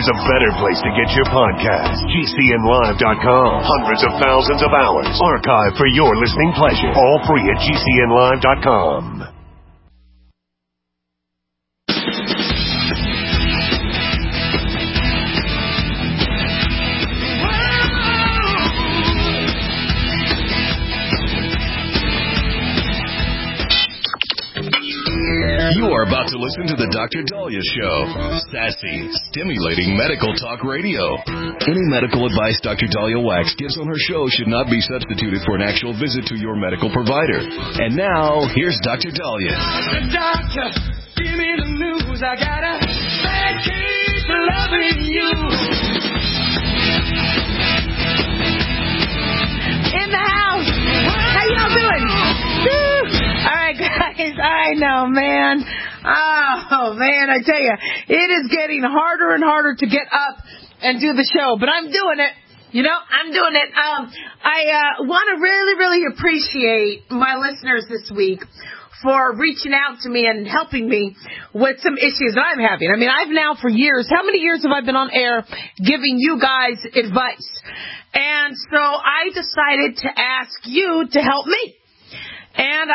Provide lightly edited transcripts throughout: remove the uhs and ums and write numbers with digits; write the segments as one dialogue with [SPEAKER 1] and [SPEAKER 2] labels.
[SPEAKER 1] there's a better place to get your podcast. GCNlive.com. Hundreds of thousands of hours archived for your listening pleasure. All free at GCNlive.com.
[SPEAKER 2] You are about to listen to the Dr. Daliah Show. Sassy, stimulating medical talk radio. Any medical advice Dr. Daliah Wax gives on her show should not be substituted for an actual visit to your medical provider. And now, here's Dr. Daliah.
[SPEAKER 3] Doctor, give me the news. I got a bad case of loving you.
[SPEAKER 4] In the house. How y'all doing? Woo. All right, guys. I know, man. Oh, man, I tell you, it is getting harder and harder to get up and do the show, but I'm doing it. You know, I'm doing it. I want to really, really appreciate my listeners this week for reaching out to me and helping me with some issues that I'm having. I mean, I've now for years, how many years have I been on air giving you guys advice? And so I decided to ask you to help me. And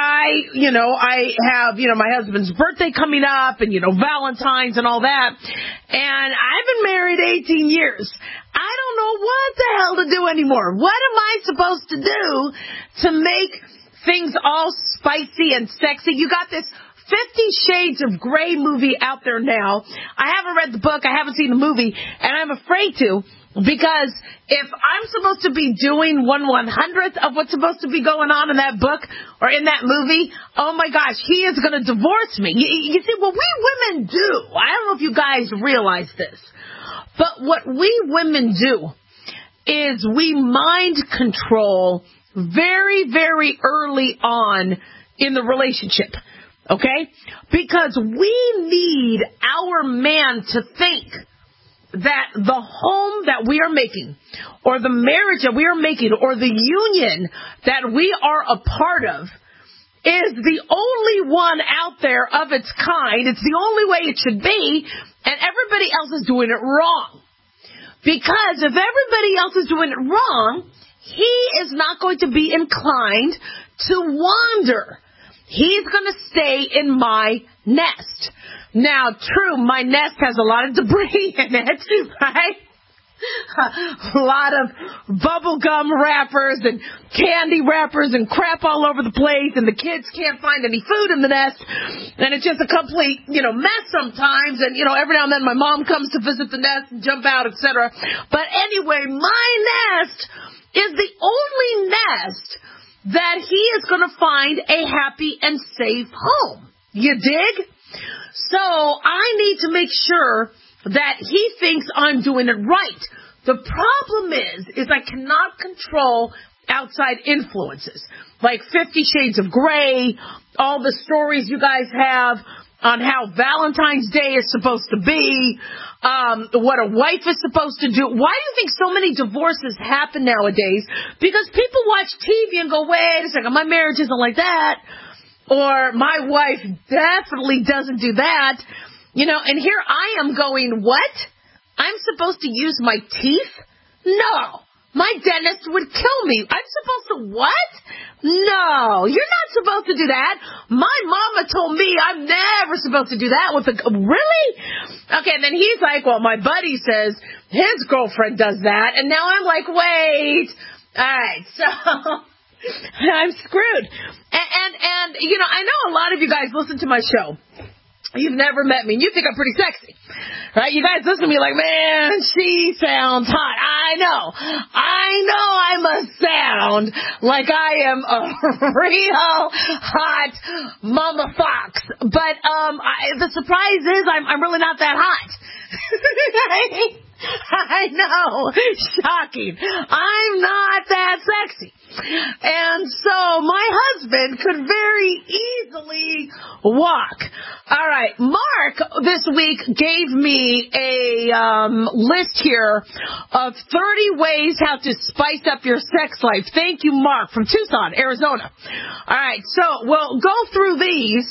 [SPEAKER 4] I have, my husband's birthday coming up and, Valentine's and all that. And I've been married 18 years. I don't know what the hell to do anymore. What am I supposed to do to make things all spicy and sexy? You got this 50 Shades of Grey movie out there now. I haven't read the book. I haven't seen the movie. And I'm afraid to. Because if I'm supposed to be doing 1/100th of what's supposed to be going on in that book or in that movie, oh my gosh, he is going to divorce me. You see, what we women do, I don't know if you guys realize this, but what we women do is we mind control very, very early on in the relationship, okay? Because we need our man to think that the home that we are making, or the marriage that we are making, or the union that we are a part of is the only one out there of its kind. It's the only way it should be, and everybody else is doing it wrong. Because if everybody else is doing it wrong, he is not going to be inclined to wander. He's going to stay in my nest. Now, true, my nest has a lot of debris in it, right? A lot of bubble gum wrappers and candy wrappers and crap all over the place, and the kids can't find any food in the nest, and it's just a complete, mess sometimes, and, every now and then my mom comes to visit the nest and jump out, etc. But anyway, my nest is the only nest that he is going to find a happy and safe home. You dig? So I need to make sure that he thinks I'm doing it right. The problem is I cannot control outside influences, like 50 Shades of Grey, all the stories you guys have on how Valentine's Day is supposed to be, what a wife is supposed to do. Why do you think so many divorces happen nowadays? Because people watch TV and go, wait a second, my marriage isn't like that. Or my wife definitely doesn't do that. And here I am going, what? I'm supposed to use my teeth? No. My dentist would kill me. I'm supposed to what? No, you're not supposed to do that. My mama told me I'm never supposed to do that really? Okay, and then he's like, well, my buddy says his girlfriend does that. And now I'm like, wait. All right, so I'm screwed. And I know a lot of you guys listen to my show. You've never met me, and you think I'm pretty sexy, right? You guys listen to me like, man, she sounds hot. I know I must sound like I am a real hot mama fox. But the surprise is I'm really not that hot. I know. Shocking. I'm not that sexy. And so my husband could very easily walk All right. Mark this week gave me a list here of 30 ways how to spice up your sex life. Thank you, Mark, from Tucson, Arizona. All right. So we'll go through these.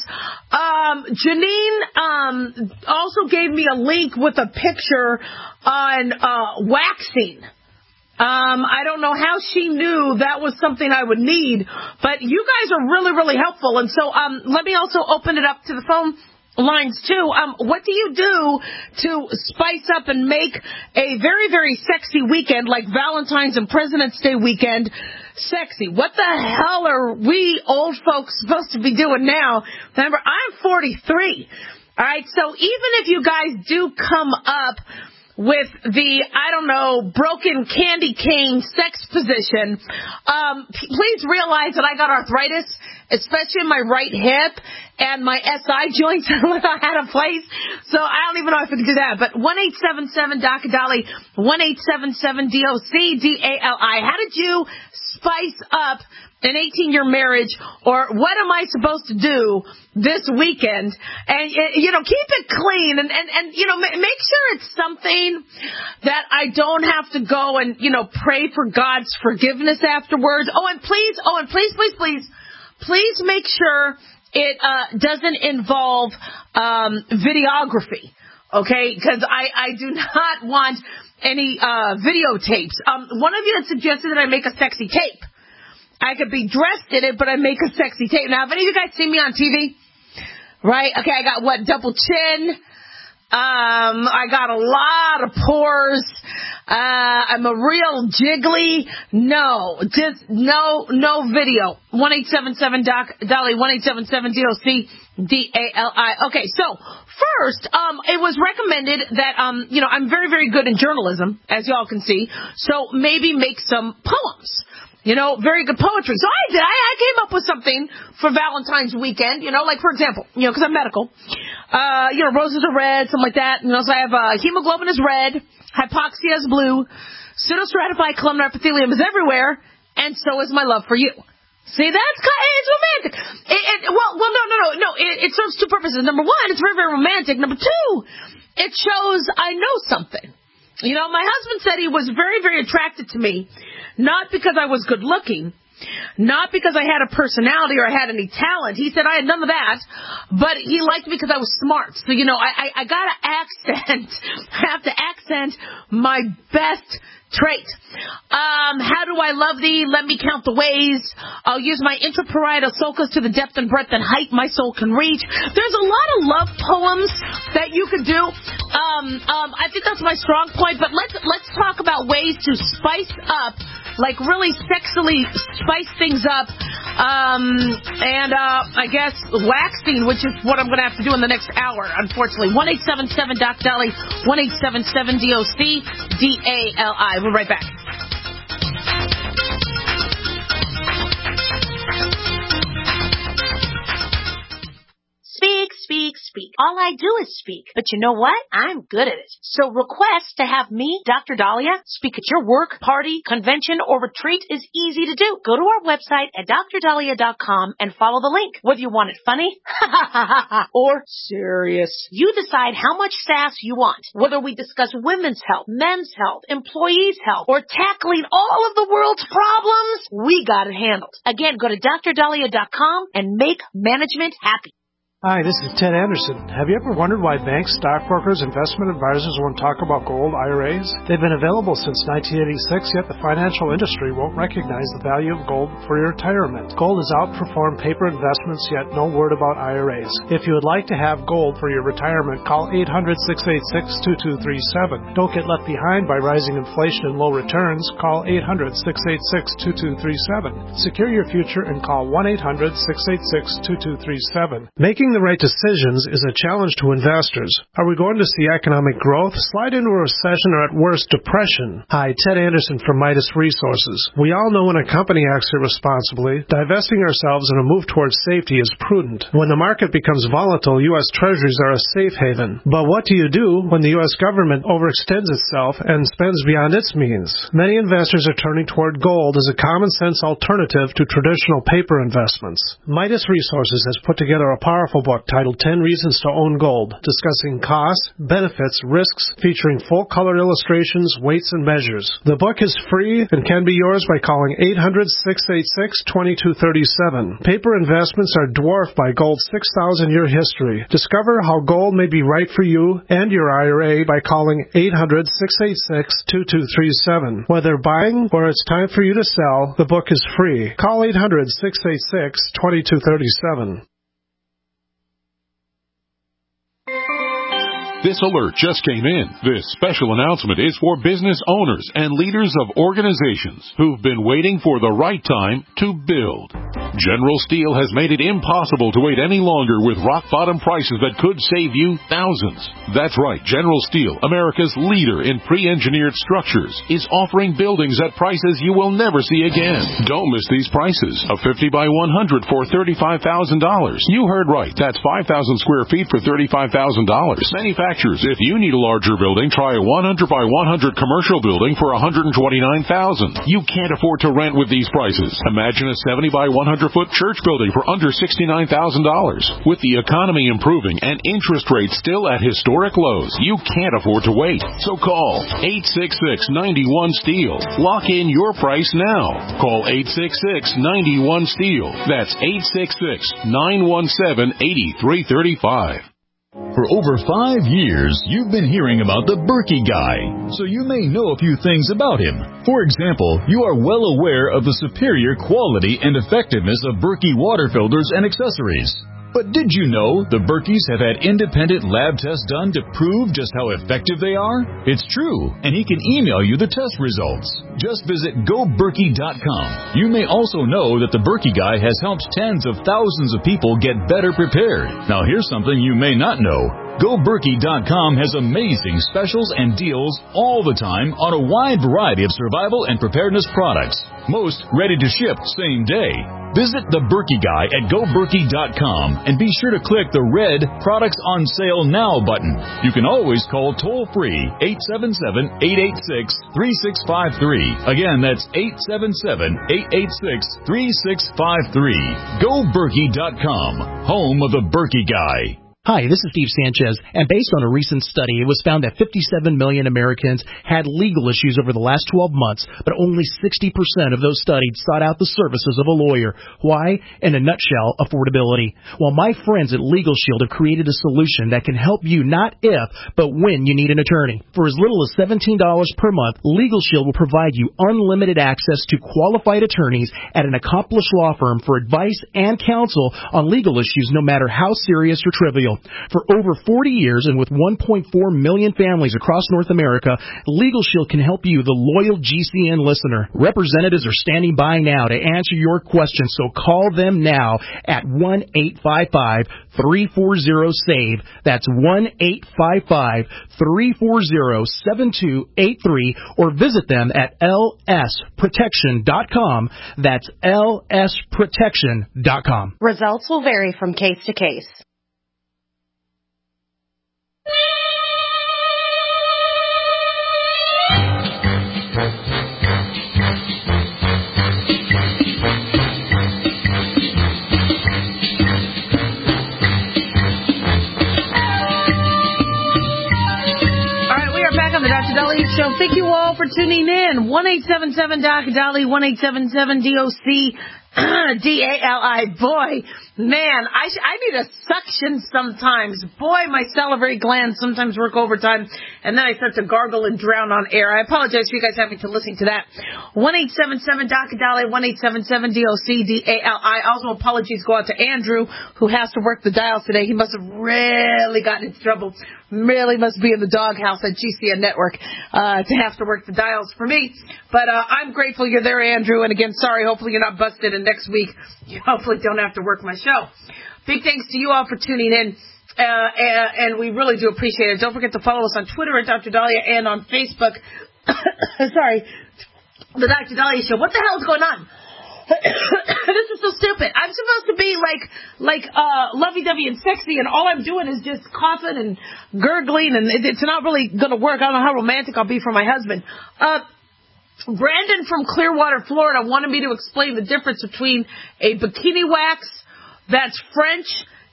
[SPEAKER 4] Janine also gave me a link with a picture on waxing. I don't know how she knew that was something I would need, but you guys are really, really helpful. And so let me also open it up to the phone lines, too. What do you do to spice up and make a very, very sexy weekend like Valentine's and President's Day weekend sexy? What the hell are we old folks supposed to be doing now? Remember, I'm 43. All right, so even if you guys do come up with the, I don't know, broken candy cane sex position, please realize that I got arthritis, especially in my right hip, and my SI joints are out of place, so I don't even know if I can do that. But 1-877-DOC-DOLLY, 1-877-DOC-DALI. How did you spice up an 18-year marriage, or what am I supposed to do this weekend? And, you know, keep it clean and you know, make sure it's something that I don't have to go and, you know, pray for God's forgiveness afterwards. And please make sure it doesn't involve videography, okay? Because I do not want any videotapes. One of you had suggested that I make a sexy tape. I could be dressed in it, but I make a sexy tape. Now, have any of you guys seen me on TV? Right? Okay, I got double chin. I got a lot of pores. I'm a real jiggly. No, just no video. 1-877-DOC-DOLLY, 1-877-DOC-DALI. Okay, so first, it was recommended that, you know, I'm very, very good in journalism, as y'all can see. So maybe make some poems. You know, very good poetry. So I did. I came up with something for Valentine's weekend, you know, like, for example, you know, because I'm medical. You know, roses are red, something like that. You know, so I have hemoglobin is red, hypoxia is blue, pseudostratified columnar epithelium is everywhere, and so is my love for you. See, that's kind of, it's romantic. No. It serves two purposes. Number one, it's very, very romantic. Number two, it shows I know something. You know, my husband said he was very, very attracted to me, not because I was good looking, not because I had a personality or I had any talent. He said I had none of that, but he liked me because I was smart. So, you know, I I have to accent my best trait. How do I love thee? Let me count the ways. I'll use my intraparietal sulcus to the depth and breadth and height my soul can reach. There's a lot of love poems that you could do. I think that's my strong point, but let's talk about ways to spice up, like really sexily spice things up. I guess waxing, which is what I'm going to have to do in the next hour, unfortunately. 1-877-DOC-DOLLY, 1-877-DOC-DALI. We'll be right back. Speak. All I do is speak. But you know what? I'm good at it. So request to have me, Dr. Dahlia, speak at your work, party, convention, or retreat is easy to do. Go to our website at drdahlia.com and follow the link. Whether you want it funny or serious, you decide how much sass you want. Whether we discuss women's health, men's health, employees' health, or tackling all of the world's problems, we got it handled. Again, go to drdahlia.com and make management happy.
[SPEAKER 5] Hi, this is Ted Anderson. Have you ever wondered why banks, stockbrokers, investment advisors won't talk about gold IRAs? They've been available since 1986, yet the financial industry won't recognize the value of gold for your retirement. Gold has outperformed paper investments, yet no word about IRAs. If you would like to have gold for your retirement, call 800-686-2237. Don't get left behind by rising inflation and low returns. Call 800-686-2237. Secure your future and call 1-800-686-2237. Making the right decisions is a challenge to investors. Are we going to see economic growth, slide into a recession, or at worst, depression? Hi, Ted Anderson from Midas Resources. We all know when a company acts irresponsibly, divesting ourselves in a move towards safety is prudent. When the market becomes volatile, U.S. Treasuries are a safe haven. But what do you do when the U.S. government overextends itself and spends beyond its means? Many investors are turning toward gold as a common-sense alternative to traditional paper investments. Midas Resources has put together a powerful infobook titled 10 Reasons to Own Gold, discussing costs, benefits, risks, featuring full-color illustrations, weights, and measures. The book is free and can be yours by calling 800-686-2237. Paper investments are dwarfed by gold's 6,000-year history. Discover how gold may be right for you and your IRA by calling 800-686-2237. Whether buying or it's time for you to sell, the book is free. Call 800-686-2237.
[SPEAKER 6] This alert just came in. This special announcement is for business owners and leaders of organizations who've been waiting for the right time to build. General Steel has made it impossible to wait any longer with rock-bottom prices that could save you thousands. That's right, General Steel, America's leader in pre-engineered structures, is offering buildings at prices you will never see again. Don't miss these prices. A 50 by 100 for $35,000. You heard right. That's 5,000 square feet for $35,000. Manufacturers, if you need a larger building, try a 100 by 100 commercial building for $129,000. You can't afford to rent with these prices. Imagine a 70 by 100-foot church building for under $69,000. With the economy improving and interest rates still at historic lows, you can't afford to wait. So call 866-91-STEEL. Lock in your price now. Call 866-91-STEEL. That's 866-917-8335.
[SPEAKER 7] For over 5 years, you've been hearing about the Berkey Guy, so you may know a few things about him. For example, you are well aware of the superior quality and effectiveness of Berkey water filters and accessories. But did you know the Berkeys have had independent lab tests done to prove just how effective they are? It's true, and he can email you the test results. Just visit GoBerkey.com. You may also know that the Berkey Guy has helped tens of thousands of people get better prepared. Now here's something you may not know. GoBerkey.com has amazing specials and deals all the time on a wide variety of survival and preparedness products. Most ready to ship same day. Visit the Berkey Guy at GoBerkey.com and be sure to click the red Products on Sale Now button. You can always call toll-free 877-886-3653. Again, that's 877-886-3653. GoBerkey.com, home of the Berkey Guy.
[SPEAKER 8] Hi, this is Steve Sanchez, and based on a recent study, it was found that 57 million Americans had legal issues over the last 12 months, but only 60% of those studied sought out the services of a lawyer. Why? In a nutshell, affordability. Well, my friends at Legal Shield have created a solution that can help you not if, but when you need an attorney. For as little as $17 per month, Legal Shield will provide you unlimited access to qualified attorneys at an accomplished law firm for advice and counsel on legal issues, no matter how serious or trivial. For over 40 years and with 1.4 million families across North America, Legal Shield can help you, the loyal GCN listener. Representatives are standing by now to answer your questions, so call them now at 1-855-340-SAVE. That's 1-855-340-7283, or visit them at lsprotection.com. That's lsprotection.com.
[SPEAKER 9] Results will vary from case to case.
[SPEAKER 4] Show. Thank you all for tuning in. 1-877-DOC-DOLLY, 1-877-DOC-DALI. Boy, man, I need a suction sometimes. Boy, my salivary glands sometimes work overtime, and then I start to gargle and drown on air. I apologize for you guys having to listen to that. 1-877-DOC-DOLLY, 1-877-DOC-DALI. Also, apologies go out to Andrew, who has to work the dials today. He must have really gotten into trouble. Really must be in the doghouse at GCN Network to have to work the dials for me. But I'm grateful you're there, Andrew. And again, sorry, hopefully you're not busted. And next week, you hopefully don't have to work my show. Big thanks to you all for tuning in. And we really do appreciate it. Don't forget to follow us on Twitter at Dr. Dahlia and on Facebook. Sorry, the Dr. Dahlia Show. What the hell is going on? This is so stupid. I'm supposed to be like lovey-dovey and sexy, and all I'm doing is just coughing and gurgling, and it's not really going to work. I don't know how romantic I'll be for my husband. Brandon from Clearwater, Florida, wanted me to explain the difference between a bikini wax that's French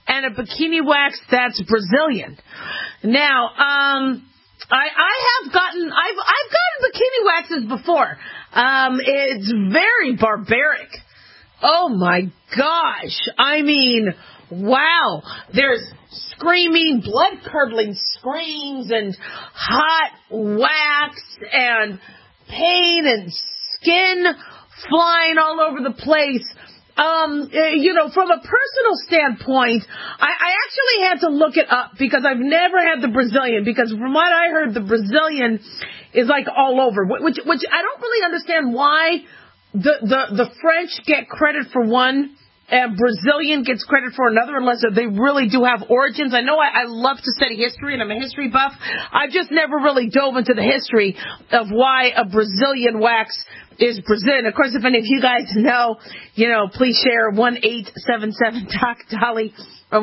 [SPEAKER 4] and a bikini wax that's Brazilian. Now, I've gotten bikini waxes before. It's very barbaric. Oh my gosh. I mean, wow. There's screaming, blood-curdling screams and hot wax and pain and skin flying all over the place. From a personal standpoint, I actually had to look it up because I've never had the Brazilian, because from what I heard, the Brazilian is like all over, which I don't really understand why the French get credit for one and Brazilian gets credit for another, unless they really do have origins. I know I love to study history, and I'm a history buff. I've just never really dove into the history of why a Brazilian wax is Brazilian. Of course, if any of you guys know, please share 1-877-DOC-DOLLY or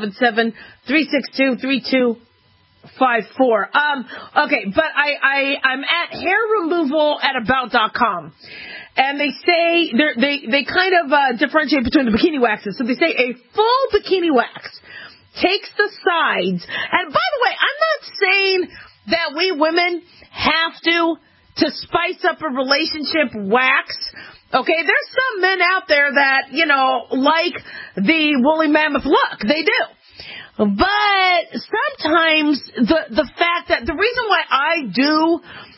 [SPEAKER 4] 1-877-362-3254. Okay, but I'm at hairremoval@about.com. And they say, they kind of differentiate between the bikini waxes. So they say a full bikini wax takes the sides. And by the way, I'm not saying that we women have to spice up a relationship wax. Okay, there's some men out there that, like the woolly mammoth look. They do. But sometimes the fact that the reason why I do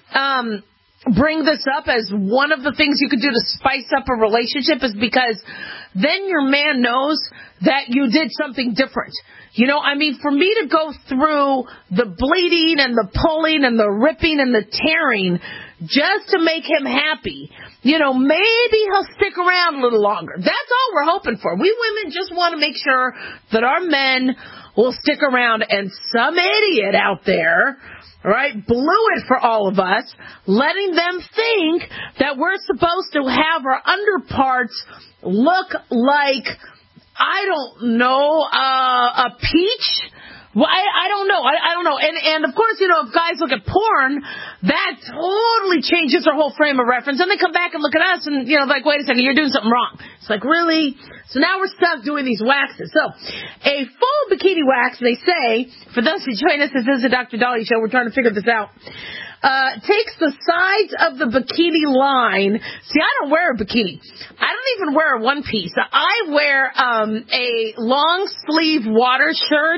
[SPEAKER 4] bring this up as one of the things you could do to spice up a relationship is because then your man knows that you did something different. For me to go through the bleeding and the pulling and the ripping and the tearing just to make him happy, maybe he'll stick around a little longer. That's all we're hoping for. We women just want to make sure that our men will stick around, and some idiot out there, right, blew it for all of us, letting them think that we're supposed to have our underparts look like, I don't know, a peach? Well, I don't know. I don't know. And of course, if guys look at porn, that totally changes their whole frame of reference. And they come back and look at us and, like, wait a second, you're doing something wrong. It's like, really? So now we're stuck doing these waxes. So a full bikini wax, they say, for those who join us, this is the Dr. Dolly Show. We're trying to figure this out. Takes the sides of the bikini line. See, I don't wear a bikini. I don't even wear a one piece. I wear a long sleeve water shirt,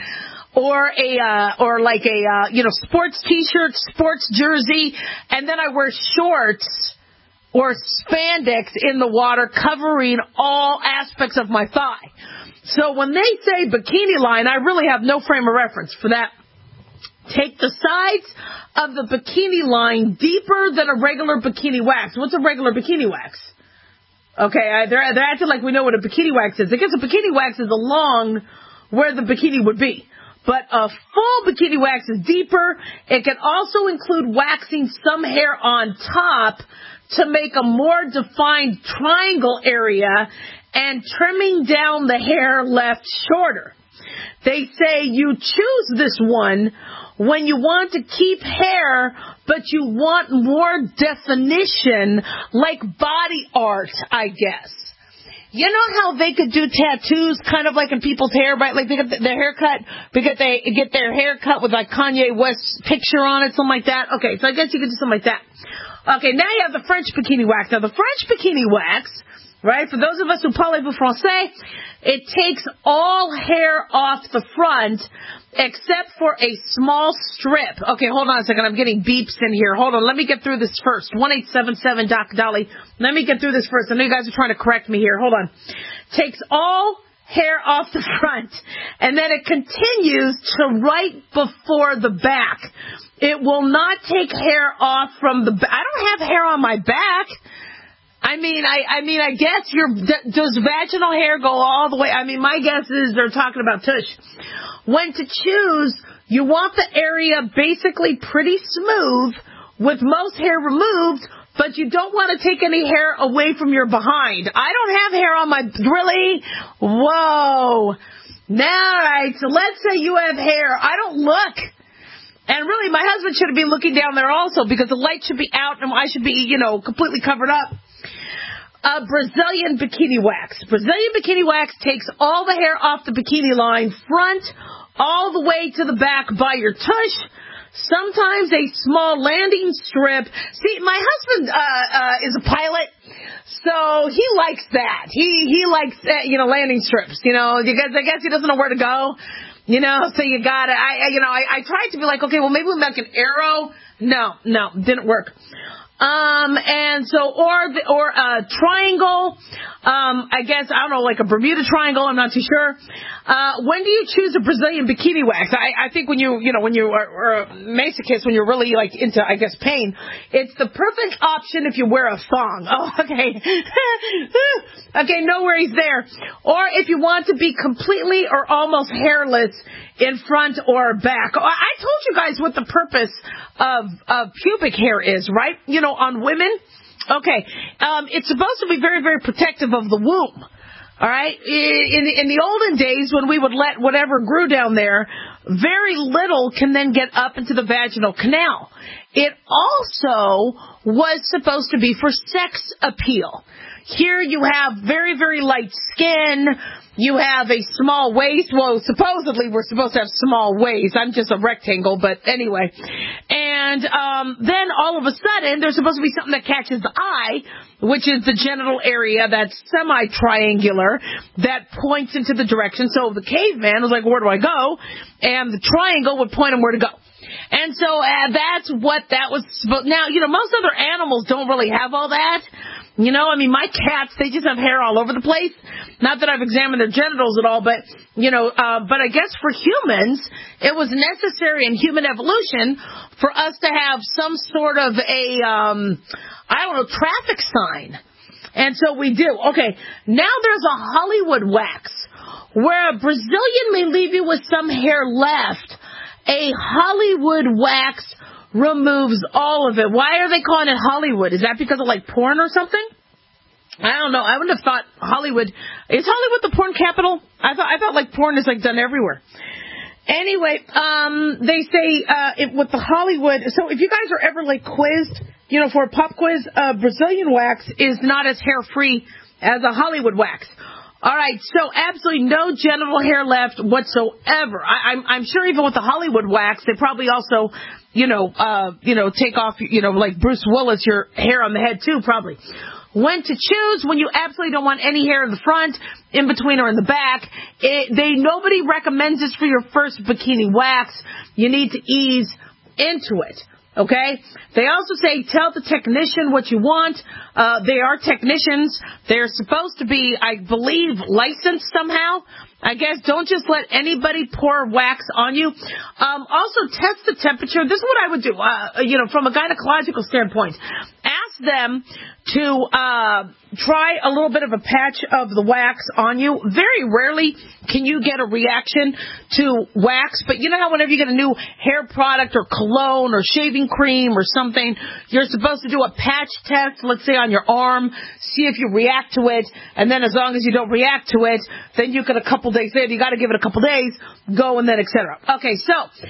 [SPEAKER 4] or like a sports t-shirt, sports jersey, and then I wear shorts or spandex in the water covering all aspects of my thigh. So when they say bikini line, I really have no frame of reference for that. Take the sides of the bikini line deeper than a regular bikini wax. What's a regular bikini wax? Okay, they're acting like we know what a bikini wax is. I guess a bikini wax is along where the bikini would be. But a full bikini wax is deeper. It can also include waxing some hair on top to make a more defined triangle area and trimming down the hair left shorter. They say you choose this one when you want to keep hair, but you want more definition, like body art, I guess. You know how they could do tattoos kind of like in people's hair, right? Like they get their hair cut because they get their hair cut with like Kanye West's picture on it, something like that. Okay, so I guess you could do something like that. Okay, now you have the French bikini wax. Now the French bikini wax, right, for those of us who parlez-vous français, it takes all hair off the front except for a small strip. Okay, hold on a second. I'm getting beeps in here. Hold on. Let me get through this first. 1-877-DOC-DOLLY. Let me get through this first. I know you guys are trying to correct me here. Hold on. Takes all hair off the front, and then it continues to right before the back. It will not take hair off from the back. I don't have hair on my back. I mean, I guess does vaginal hair go all the way? I mean, my guess is they're talking about tush. When to choose, you want the area basically pretty smooth with most hair removed, but you don't want to take any hair away from your behind. I don't have hair on my, really? Whoa. Now, right, so let's say you have hair. I don't look. And really, my husband should have been looking down there also because the light should be out and I should be, completely covered up. Brazilian bikini wax. Brazilian bikini wax takes all the hair off the bikini line, front, all the way to the back by your tush. Sometimes a small landing strip. See, my husband is a pilot, so he likes that. He likes landing strips. Because I guess he doesn't know where to go. So you got it. I tried to be like, okay, well maybe we make an arrow. No, didn't work. And so, or a triangle, I guess, I don't know, like a Bermuda Triangle, I'm not too sure. When do you choose a Brazilian bikini wax? I think when you are a masochist, when you're really like into, I guess, pain, it's the perfect option if you wear a thong. Oh, okay. Okay, no worries there. Or if you want to be completely or almost hairless in front or back. I told you guys what the purpose of pubic hair is, right? On women. Okay. It's supposed to be very, very protective of the womb. All right. In the olden days, when we would let whatever grew down there, very little can then get up into the vaginal canal. It also was supposed to be for sex appeal. Here you have very, very light skin. You have a small waist. Well, supposedly we're supposed to have small waist. I'm just a rectangle, but anyway. And then all of a sudden, there's supposed to be something that catches the eye, which is the genital area that's semi-triangular that points into the direction. So the caveman was like, where do I go? And the triangle would point him where to go. And so that's what that was supposed. Now, most other animals don't really have all that. My cats, they just have hair all over the place. Not that I've examined their genitals at all, but, but I guess for humans, it was necessary in human evolution for us to have some sort of traffic sign. And so we do. Okay, now there's a Hollywood wax, where a Brazilian may leave you with some hair left. A Hollywood wax removes all of it. Why are they calling it Hollywood? Is that because of like porn or something? I don't know. I wouldn't have thought Hollywood. Is Hollywood the porn capital? I thought like porn is like done everywhere. Anyway, they say with the Hollywood. So if you guys are ever like quizzed, for a pop quiz, Brazilian wax is not as hair free as a Hollywood wax. All right, so absolutely no genital hair left whatsoever. I'm sure even with the Hollywood wax, they probably also, take off, like Bruce Willis, your hair on the head too, probably. When to choose, when you absolutely don't want any hair in the front, in between, or in the back. Nobody recommends this for your first bikini wax. You need to ease into it. Okay? They also say tell the technician what you want. They are technicians. They're supposed to be, I believe, licensed somehow. I guess don't just let anybody pour wax on you. Also, test the temperature. This is what I would do, from a gynecological standpoint. Ask them to try a little bit of a patch of the wax on you. Very rarely can you get a reaction to wax, but you know how whenever you get a new hair product or cologne or shaving cream or something, you're supposed to do a patch test, let's say on your arm, see if you react to it, and then as long as you don't react to it, then you can a couple days later, you got to give it a couple days, go and then etc. Okay, so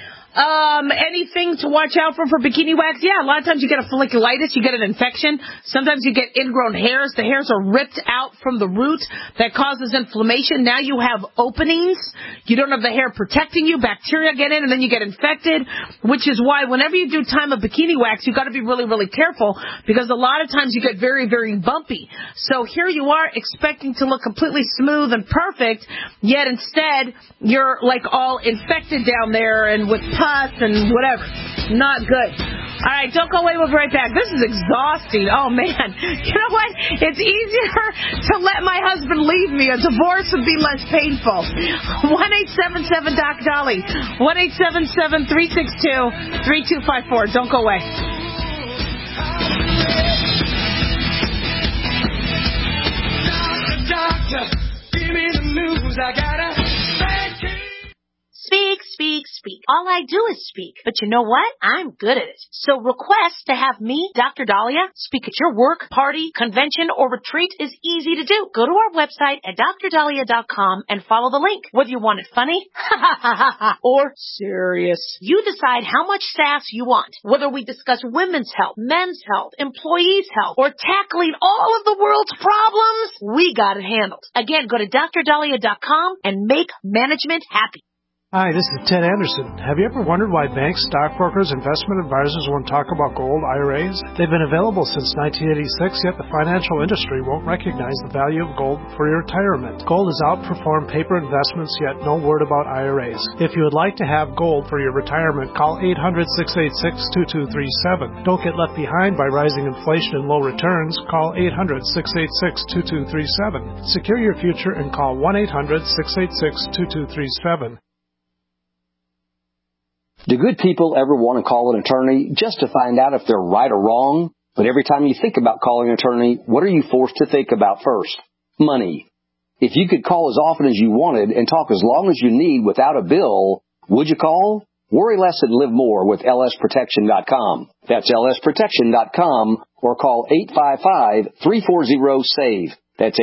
[SPEAKER 4] anything to watch out for bikini wax? Yeah, a lot of times you get a folliculitis, you get an infection. Sometimes you get ingrown hairs. The hairs are ripped out from the root. That causes inflammation. Now you have openings. You don't have the hair protecting you. Bacteria get in and then you get infected, which is why whenever you do time of bikini wax, you got to be really, really careful because a lot of times you get very, very bumpy. So here you are expecting to look completely smooth and perfect, yet instead you're like all infected down there and with pus and whatever. Not good. All right, don't go away. We'll be right back. This is exhausting. Oh, man. You know what? It's easier to let my husband leave me. A divorce would be less painful. 1-877-DOC-DOLLY. 1-877-362-3254. Don't go away.
[SPEAKER 3] Doctor, give me the news. I got a bad case.
[SPEAKER 9] Speak, speak, speak. All I do is speak. But you know what? I'm good at it. So request to have me, Dr. Dahlia, speak at your work, party, convention, or retreat is easy to do. Go to our website at drdahlia.com and follow the link. Whether you want it funny or serious, you decide how much sass you want. Whether we discuss women's health, men's health, employees' health, or tackling all of the world's problems, we got it handled. Again, go to drdahlia.com and make management happy.
[SPEAKER 5] Hi, this is Ted Anderson. Have you ever wondered why banks, stockbrokers, investment advisors won't talk about gold IRAs? They've been available since 1986, yet the financial industry won't recognize the value of gold for your retirement. Gold has outperformed paper investments, yet no word about IRAs. If you would like to have gold for your retirement, call 800-686-2237. Don't get left behind by rising inflation and low returns. Call 800-686-2237. Secure your future and call 1-800-686-2237.
[SPEAKER 10] Do good people ever want to call an attorney just to find out if they're right or wrong? But every time you think about calling an attorney, what are you forced to think about first? Money. If you could call as often as you wanted and talk as long as you need without a bill, would you call? Worry less and live more with lsprotection.com. That's lsprotection.com or call 855-340-SAVE. That's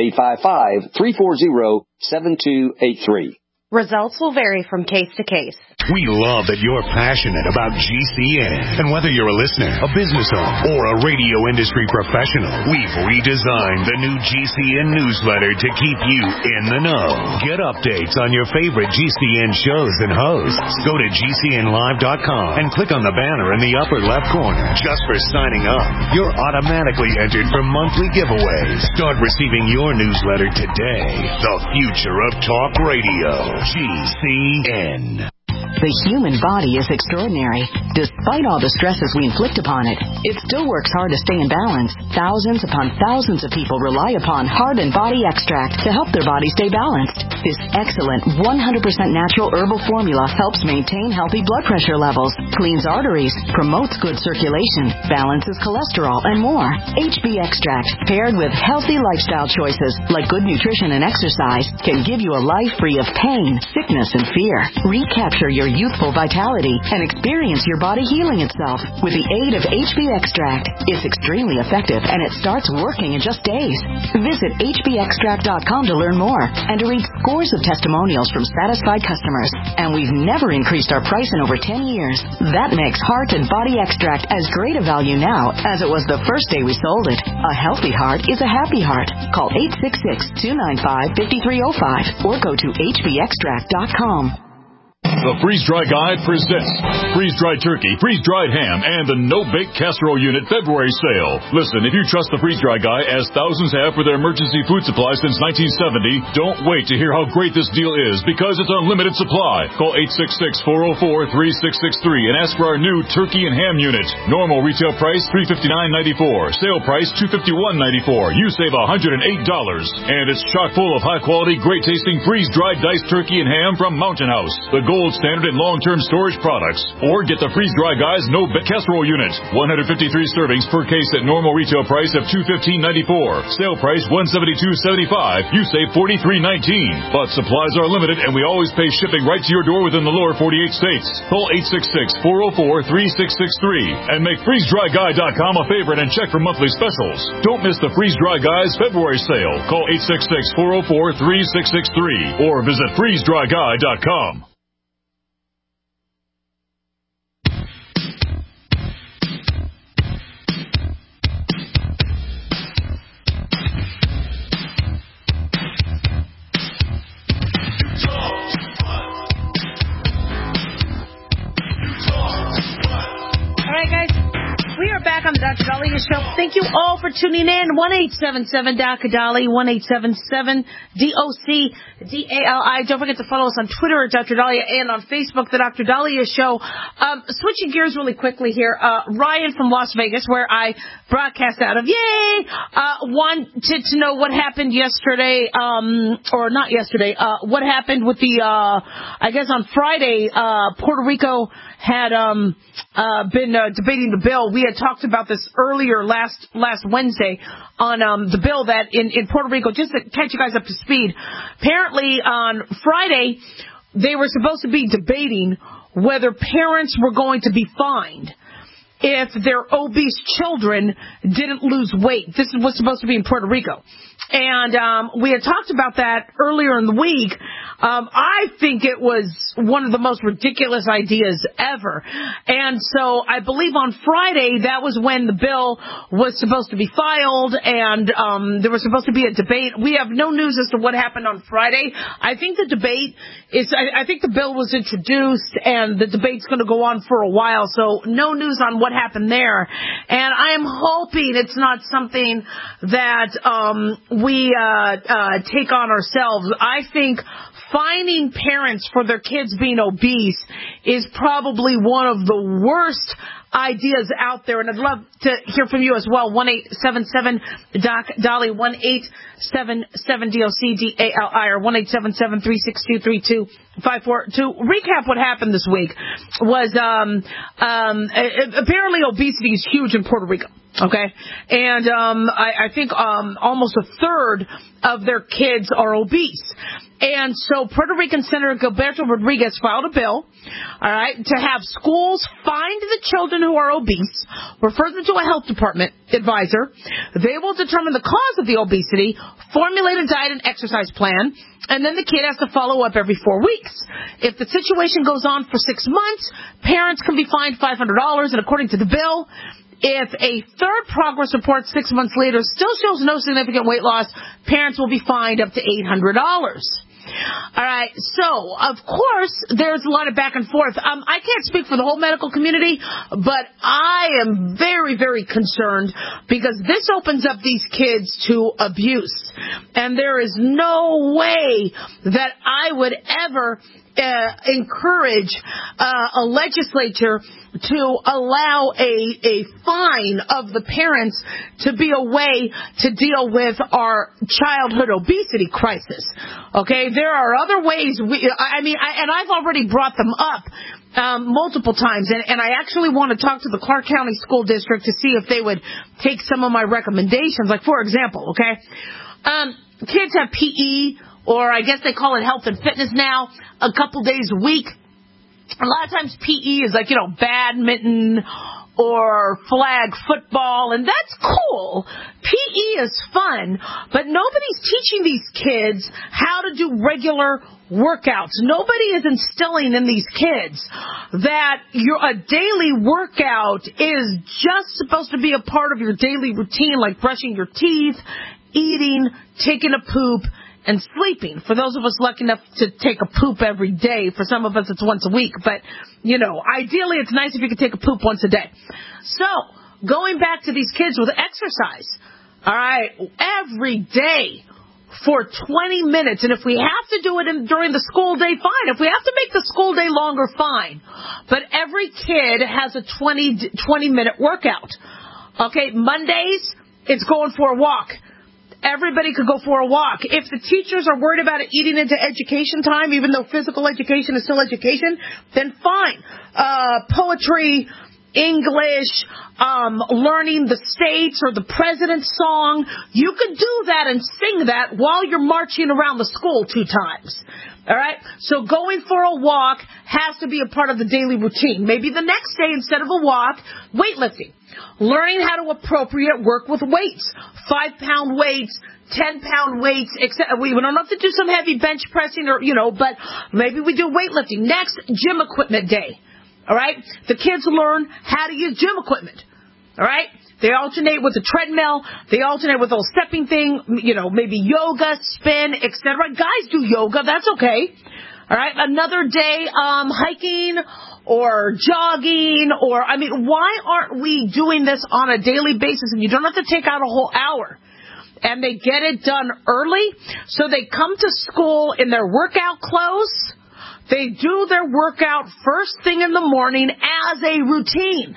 [SPEAKER 10] 855-340-7283.
[SPEAKER 9] Results will vary from case to case.
[SPEAKER 1] We love that you're passionate about GCN. And whether you're a listener, a business owner, or a radio industry professional, we've redesigned the new GCN newsletter to keep you in the know. Get updates on your favorite GCN shows and hosts. Go to GCNlive.com and click on the banner in the upper left corner. Just for signing up, you're automatically entered for monthly giveaways. Start receiving your newsletter today. The future of talk radio. GCN.
[SPEAKER 11] The human body is extraordinary. Despite all the stresses we inflict upon it, it still works hard to stay in balance. Thousands upon thousands of people rely upon Heart and Body Extract to help their body stay balanced. This excellent 100% natural herbal formula helps maintain healthy blood pressure levels, cleans arteries, promotes good circulation, balances cholesterol, and more. HB Extract, paired with healthy lifestyle choices like good nutrition and exercise, can give you a life free of pain, sickness, and fear. Recapture your youthful vitality and experience your body healing itself with the aid of HB Extract. It's extremely effective and it starts working in just days. Visit hbextract.com to learn more and to read scores of testimonials from satisfied customers. And we've never increased our price in over 10 years. That makes Heart and Body Extract as great a value now as it was the first day we sold it. A healthy heart is a happy heart. Call 866-295-5305 or go to hbextract.com.
[SPEAKER 7] The Freeze-Dry Guide presents freeze-dried turkey, freeze-dried ham, and the no-bake casserole unit February sale. Listen, if you trust the Freeze-Dry Guy, as thousands have for their emergency food supply since 1970, don't wait to hear how great this deal is because it's unlimited supply. Call 866-404-3663 and ask for our new turkey and ham unit. Normal retail price $359.94. Sale price $251.94. You save $108. And it's chock full of high-quality, great-tasting freeze-dried diced turkey and ham from Mountain House, the gold standard in long-term storage products. Or get the Freeze-Dry Guy's no-bake casserole unit. 153 servings per case at normal retail price of $215.94. Sale price $172.75. You save $43.19. But supplies are limited, and we always pay shipping right to your door within the lower 48 states. Call 866-404-3663 and make FreezeDryGuy.com a favorite and check for monthly specials. Don't miss the Freeze-Dry Guy's February sale. Call 866-404-3663 or visit FreezeDryGuy.com.
[SPEAKER 4] Back on the Dr. Dahlia Show. Thank you all for tuning in. 1-877-DOC-DALI, 1-877-DOC-DALI. Don't forget to follow us on Twitter at Dr. Dahlia and on Facebook, the Dr. Dahlia Show. Switching gears really quickly here. Ryan from Las Vegas, where I broadcast out of. Yay! Wanted to know what happened yesterday, or not yesterday, what happened with the, I guess on Friday, Puerto Rico had been debating the bill. We had talked about this earlier last Wednesday on the bill that in Puerto Rico, just to catch you guys up to speed. Apparently on Friday, they were supposed to be debating whether parents were going to be fined if their obese children didn't lose weight. This was supposed to be in Puerto Rico. And we had talked about that earlier in the week. I think it was one of the most ridiculous ideas ever. And so I believe on Friday, that was when the bill was supposed to be filed, and there was supposed to be a debate. We have no news as to what happened on Friday. I think the debate is, I think the bill was introduced, and the debate's going to go on for a while, so no news on what happened there. And I am hoping it's not something that we take on ourselves. I think fining parents for their kids being obese is probably one of the worst ideas out there, and I'd love to hear from you as well. 1-877-DOC-DOLLY, 1-877-DOC-DALI, or 1-877-362-3254. To recap what happened this week was apparently obesity is huge in Puerto Rico. Okay, and I think almost a third of their kids are obese. And so Puerto Rican Senator Gilberto Rodriguez filed a bill, all right, to have schools find the children who are obese, refer them to a health department advisor. They will determine the cause of the obesity, formulate a diet and exercise plan, and then the kid has to follow up every 4 weeks. If the situation goes on for 6 months, parents can be fined $500, and according to the bill, if a third progress report 6 months later still shows no significant weight loss, parents will be fined up to $800. All right, so, of course, there's a lot of back and forth. I can't speak for the whole medical community, but I am very, very concerned because this opens up these kids to abuse. And there is no way that I would ever encourage a legislature to allow a fine of the parents to be a way to deal with our childhood obesity crisis. Okay, there are other ways. And I've already brought them up multiple times, and I actually want to talk to the Clark County School District to see if they would take some of my recommendations. Like, for example, okay, kids have PE, or I guess they call it health and fitness now, a couple days a week. A lot of times PE is like, badminton or flag football, and that's cool. PE is fun, but nobody's teaching these kids how to do regular workouts. Nobody is instilling in these kids that a daily workout is just supposed to be a part of your daily routine, like brushing your teeth, eating, taking a poop, and sleeping. For those of us lucky enough to take a poop every day, for some of us it's once a week, but, ideally it's nice if you could take a poop once a day. So, going back to these kids with exercise, all right, every day for 20 minutes, and if we have to do it during the school day, fine. If we have to make the school day longer, fine. But every kid has a 20-minute workout. Okay, Mondays, it's going for a walk. Everybody could go for a walk. If the teachers are worried about it eating into education time, even though physical education is still education, then fine. Poetry, English, learning the states or the president's song. You could do that and sing that while you're marching around the school 2 times. All right? So going for a walk has to be a part of the daily routine. Maybe the next day, instead of a walk, weightlifting. Learning how to appropriate work with weights. 5-pound weights, 10-pound weights. We don't have to do some heavy bench pressing but maybe we do weightlifting. Next, gym equipment day. All right? The kids learn how to use gym equipment. All right? They alternate with the treadmill. They alternate with a little stepping thing, maybe yoga, spin, etc. Guys do yoga. That's okay. All right? Another day, hiking or jogging why aren't we doing this on a daily basis? And you don't have to take out a whole hour. And they get it done early, so they come to school in their workout clothes. They do their workout first thing in the morning as a routine.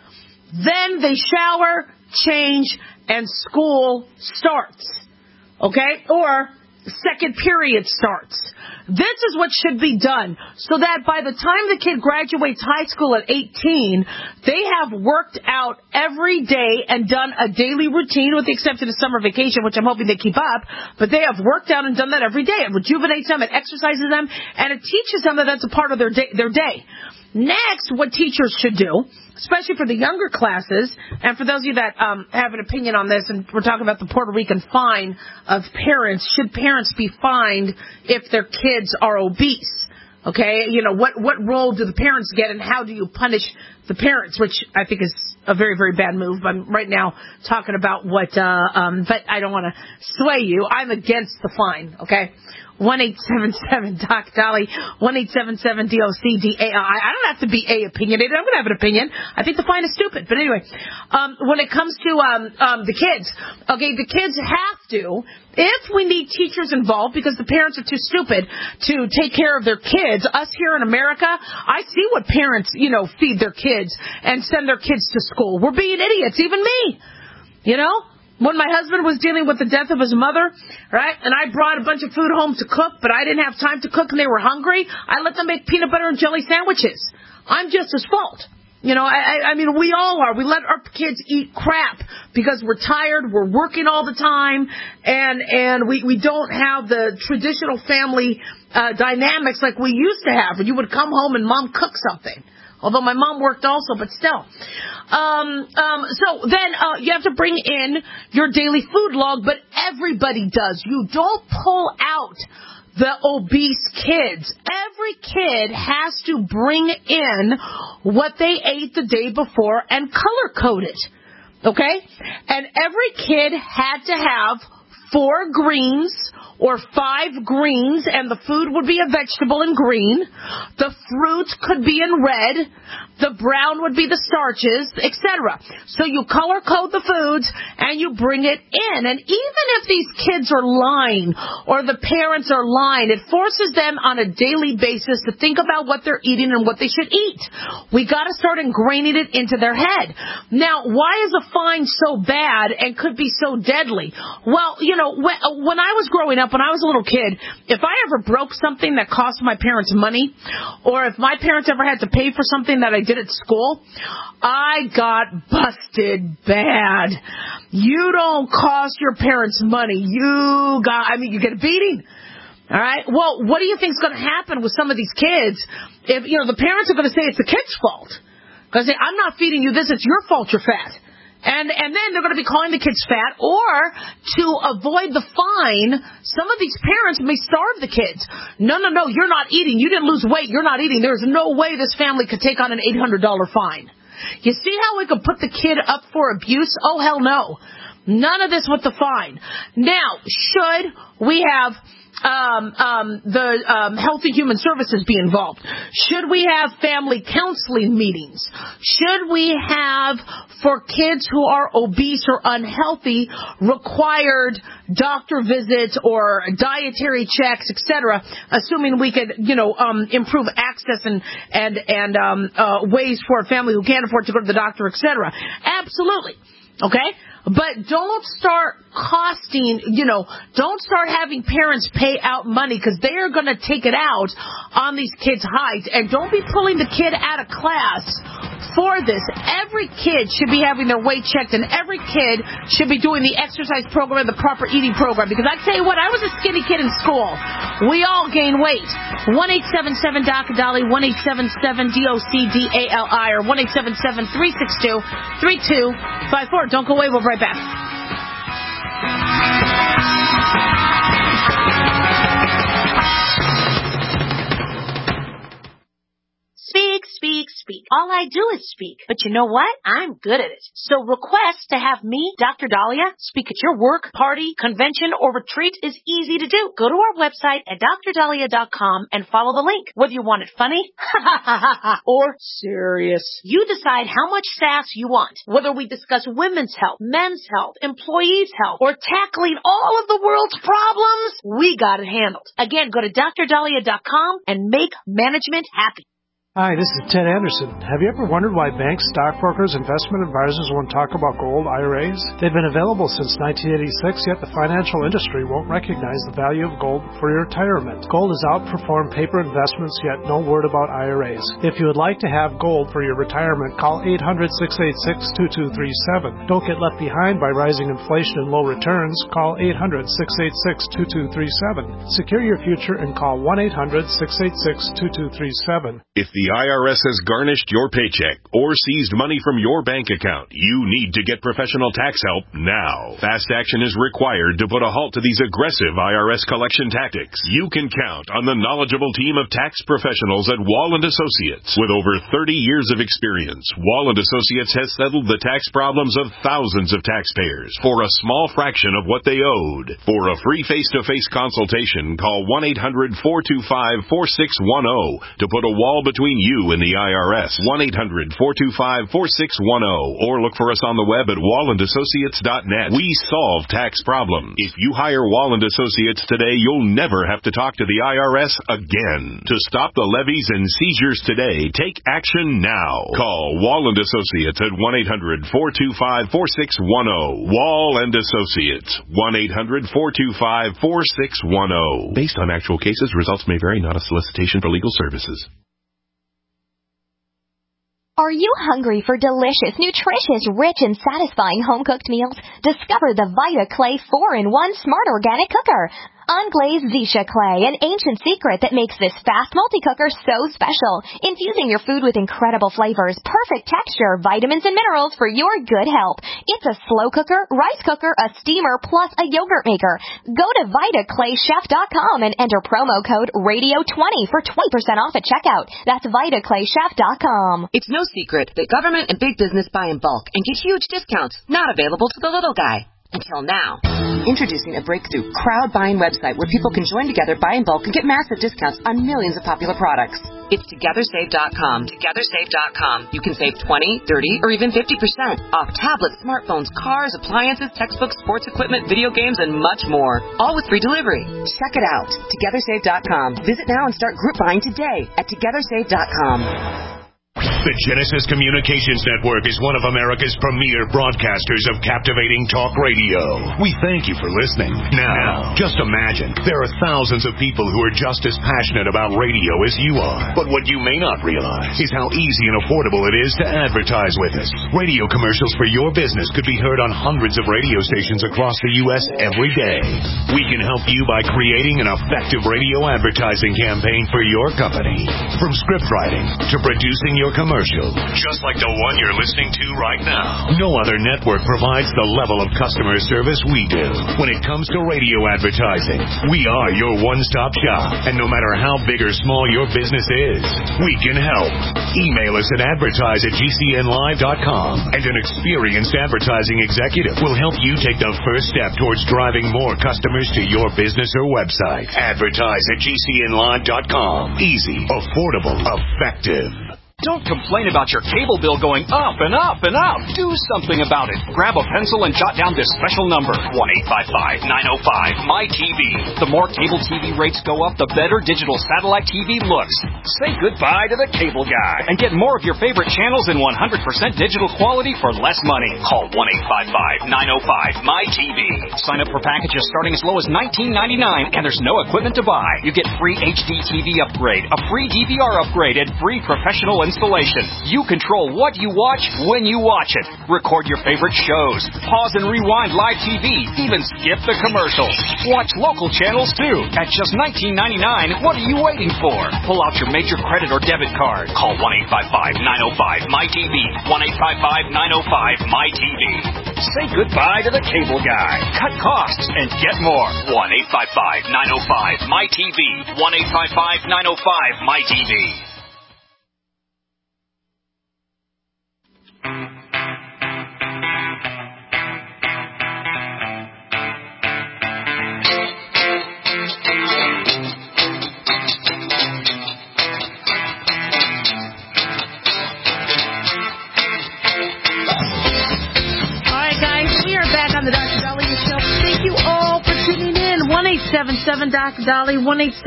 [SPEAKER 4] Then they shower, change, and school starts. Okay? Or second period starts. This is what should be done so that by the time the kid graduates high school at 18, they have worked out every day and done a daily routine, with the exception of summer vacation, which I'm hoping they keep up. But they have worked out and done that every day. It rejuvenates them, it exercises them, and it teaches them that that's a part of their day. Next, what teachers should do, especially for the younger classes, and for those of you that have an opinion on this, and we're talking about the Puerto Rican fine of parents, should parents be fined if their kids are obese? Okay, what role do the parents get, and how do you punish the parents, which I think is a very, very bad move. I'm right now talking about what, but I don't want to sway you. I'm against the fine, okay? 1-877-DOC-DOLLY, 1-877-DOC-DALI. I don't have to be opinionated. I'm going to have an opinion. I think the fine is stupid. But anyway, when it comes to the kids, okay, the kids have to, if we need teachers involved because the parents are too stupid to take care of their kids, us here in America, I see what parents, feed their kids and send their kids to school. We're being idiots, even me, When my husband was dealing with the death of his mother, right, and I brought a bunch of food home to cook, but I didn't have time to cook and they were hungry, I let them make peanut butter and jelly sandwiches. I'm just as fault. I mean, we all are. We let our kids eat crap because we're tired, we're working all the time, and we don't have the traditional family dynamics like we used to have, where you would come home and mom cooked something. Although my mom worked also, but still. So then you have to bring in your daily food log, but everybody does. You don't pull out the obese kids. Every kid has to bring in what they ate the day before and color code it. Okay? And every kid had to have 4 greens or 5 greens, and the food would be a vegetable in green. The fruit could be in red. The brown would be the starches, etc. So you color code the foods and you bring it in. And even if these kids are lying or the parents are lying, it forces them on a daily basis to think about what they're eating and what they should eat. We got to start ingraining it into their head. Now, why is a fine so bad and could be so deadly? Well, when I was growing up, when I was a little kid, if I ever broke something that cost my parents money, or if my parents ever had to pay for something that I did at school, I got busted bad. You don't cost your parents money. You get a beating. All right? Well, what do you think is going to happen with some of these kids if, the parents are going to say it's the kid's fault? Because I'm not feeding you this, it's your fault you're fat. And then they're going to be calling the kids fat, or to avoid the fine, some of these parents may starve the kids. No, you're not eating. You didn't lose weight. You're not eating. There's no way this family could take on an $800 fine. You see how we could put the kid up for abuse? Oh, hell no. None of this with the fine. Now, should we have Healthy Human Services be involved? Should we have family counseling meetings? Should we have, for kids who are obese or unhealthy, required doctor visits or dietary checks, etc., assuming we could, improve access and ways for a family who can't afford to go to the doctor, etc.? Absolutely. Okay? But don't start don't start having parents pay out money, because they are going to take it out on these kids' hides. And don't be pulling the kid out of class for this. Every kid should be having their weight checked, and every kid should be doing the exercise program and the proper eating program. Because I tell you what, I was a skinny kid in school. We all gain weight. 1-877-DOC-DOLLY, 1-877-DOC-DALI, or 1-877-362-3254. Don't go away. We'll be right back.
[SPEAKER 9] Speak. All I do is speak. But you know what? I'm good at it. So request to have me, Dr. Dahlia, speak at your work, party, convention, or retreat is easy to do. Go to our website at drdahlia.com and follow the link. Whether you want it funny or serious, you decide how much sass you want. Whether we discuss women's health, men's health, employees' health, or tackling all of the world's problems, we got it handled. Again, go to drdahlia.com and make management happy.
[SPEAKER 5] Hi, this is Ted Anderson. Have you ever wondered why banks, stockbrokers, investment advisors won't talk about gold IRAs? They've been available since 1986, yet the financial industry won't recognize the value of gold for your retirement. Gold has outperformed paper investments, yet no word about IRAs. If you would like to have gold for your retirement, call 800-686-2237. Don't get left behind by rising inflation and low returns. Call 800-686-2237. Secure your future and call 1-800-686-2237.
[SPEAKER 1] If the
[SPEAKER 12] the IRS has garnished your paycheck or seized money from your bank account, you need to get professional tax help now. Fast action is required to put a halt to these aggressive IRS collection tactics. You can count on the knowledgeable team of tax professionals at Wall & Associates. With over 30 years of experience, Wall & Associates has settled the tax problems of thousands of taxpayers for a small fraction of what they owed. For a free face-to-face consultation, call 1-800-425-4610 to put a wall between you and the IRS. 1-800-425-4610 or look for us on the web at wallandassociates.net. We solve tax problems. If you hire Wall & Associates today, you'll never have to talk to the IRS again. To stop the levies and seizures today, take action now. Call Wall & Associates at 1-800-425-4610. Wall & Associates. 1-800-425-4610. Based on actual cases, results may vary, not a solicitation for legal services.
[SPEAKER 13] Are you hungry for delicious, nutritious, rich, and satisfying home-cooked meals? Discover the Vita Clay 4-in-1 Smart Organic Cooker. Unglazed Zisha clay, an ancient secret that makes this fast multi-cooker so special. Infusing your food with incredible flavors, perfect texture, vitamins, and minerals for your good health. It's a slow cooker, rice cooker, a steamer, plus a yogurt maker. Go to VitaClayChef.com and enter promo code RADIO20 for 20% off at checkout. That's VitaClayChef.com.
[SPEAKER 14] It's no secret that government and big business buy in bulk and get huge discounts, not available to the little guy. Until now. Introducing a breakthrough crowd buying website where people can join together, buy in bulk, and get massive discounts on millions of popular products. It's TogetherSave.com. TogetherSave.com. You can save 20, 30, or even 50% off tablets, smartphones, cars, appliances, textbooks, sports equipment, video games, and much more. All with free delivery. Check it out. TogetherSave.com. Visit now and start group buying today at TogetherSave.com.
[SPEAKER 1] The Genesis Communications Network is one of America's premier broadcasters of captivating talk radio. We thank you for listening. Now, just imagine, there are thousands of people who are just as passionate about radio as you are. But what you may not realize is how easy and affordable it is to advertise with us. Radio commercials for your business could be heard on hundreds of radio stations across the U.S. every day. We can help you by creating an effective radio advertising campaign for your company. From script writing to producing your commercial, just like the one you're listening to right now. No other network provides the level of customer service we do. When it comes to radio advertising, we are your one-stop shop. And no matter how big or small your business is, we can help. Email us at advertise@gcnlive.com, and an experienced advertising executive will help you take the first step towards driving more customers to your business or website. Advertise@gcnlive.com. Easy, affordable, effective.
[SPEAKER 15] Don't complain about your cable bill going up and up and up. Do something about it. Grab a pencil and jot down this special number, 1-855-905-MyTV. The more cable TV rates go up, the better digital satellite TV looks. Say goodbye to the cable guy and get more of your favorite channels in 100% digital quality for less money. Call 1-855-905-MyTV. Sign up for packages starting as low as $19.99, and there's no equipment to buy. You get free HD TV upgrade, a free DVR upgrade, and free professional installation. You control what you watch when you watch it. Record your favorite shows. Pause and rewind live TV. Even skip the commercials. Watch local channels too. At just $19.99, what are you waiting for? Pull out your major credit or debit card. Call 1-855-905-MyTV. 1-855-905-MyTV. Say goodbye to the cable guy. Cut costs and get more. 1-855-905-MyTV. 1-855-905-MyTV.
[SPEAKER 4] The Dr. Dahlia Show. Thank you all for tuning in. 1-877-Dr.